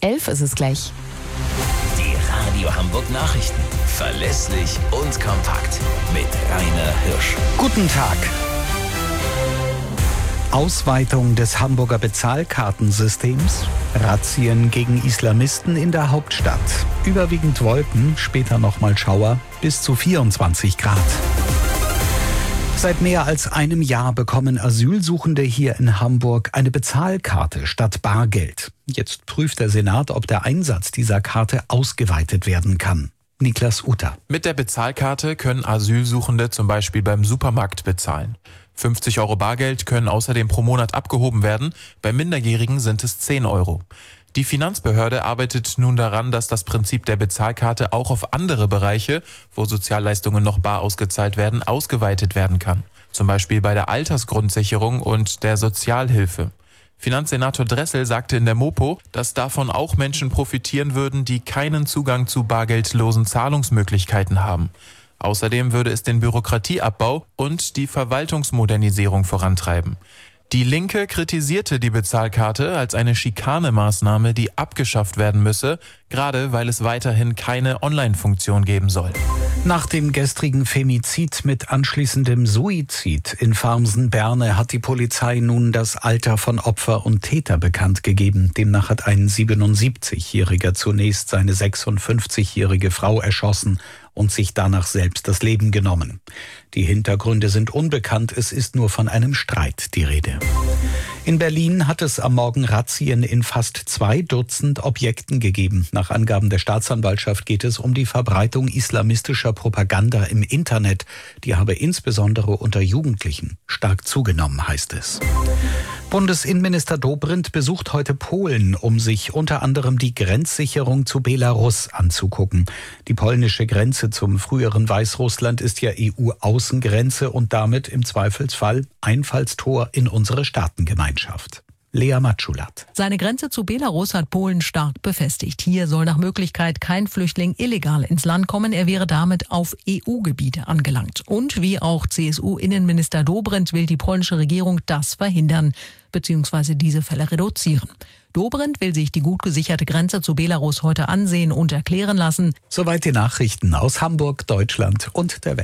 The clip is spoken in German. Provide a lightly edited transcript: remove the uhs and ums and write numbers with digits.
11 ist es gleich. Die Radio Hamburg Nachrichten. Verlässlich und kompakt. Mit Rainer Hirsch. Guten Tag. Ausweitung des Hamburger Bezahlkartensystems, Razzien gegen Islamisten in der Hauptstadt. Überwiegend Wolken, später nochmal Schauer, bis zu 24 Grad. Seit mehr als einem Jahr bekommen Asylsuchende hier in Hamburg eine Bezahlkarte statt Bargeld. Jetzt prüft der Senat, ob der Einsatz dieser Karte ausgeweitet werden kann. Niklas Utter. Mit der Bezahlkarte können Asylsuchende zum Beispiel beim Supermarkt bezahlen. 50 € Bargeld können außerdem pro Monat abgehoben werden, bei Minderjährigen sind es 10 €. Die Finanzbehörde arbeitet nun daran, dass das Prinzip der Bezahlkarte auch auf andere Bereiche, wo Sozialleistungen noch bar ausgezahlt werden, ausgeweitet werden kann. Zum Beispiel bei der Altersgrundsicherung und der Sozialhilfe. Finanzsenator Dressel sagte in der Mopo, dass davon auch Menschen profitieren würden, die keinen Zugang zu bargeldlosen Zahlungsmöglichkeiten haben. Außerdem würde es den Bürokratieabbau und die Verwaltungsmodernisierung vorantreiben. Die Linke kritisierte die Bezahlkarte als eine Schikanemaßnahme, die abgeschafft werden müsse, gerade weil es weiterhin keine Online-Funktion geben soll. Nach dem gestrigen Femizid mit anschließendem Suizid in Farmsen-Berne hat die Polizei nun das Alter von Opfer und Täter bekannt gegeben. Demnach hat ein 77-Jähriger zunächst seine 56-jährige Frau erschossen und sich danach selbst das Leben genommen. Die Hintergründe sind unbekannt, es ist nur von einem Streit die Rede. In Berlin hat es am Morgen Razzien in fast 2 Dutzend Objekten gegeben. Nach Angaben der Staatsanwaltschaft geht es um die Verbreitung islamistischer Propaganda im Internet. Die habe insbesondere unter Jugendlichen stark zugenommen, heißt es. Bundesinnenminister Dobrindt besucht heute Polen, um sich unter anderem die Grenzsicherung zu Belarus anzugucken. Die polnische Grenze zum früheren Weißrussland ist ja EU-Außengrenze und damit im Zweifelsfall Einfallstor in unsere Staatengemeinschaft. Lea Matschulat. Seine Grenze zu Belarus hat Polen stark befestigt. Hier soll nach Möglichkeit kein Flüchtling illegal ins Land kommen. Er wäre damit auf EU-Gebiete angelangt. Und wie auch CSU-Innenminister Dobrindt will die polnische Regierung das verhindern bzw. diese Fälle reduzieren. Dobrindt will sich die gut gesicherte Grenze zu Belarus heute ansehen und erklären lassen. Soweit die Nachrichten aus Hamburg, Deutschland und der Welt.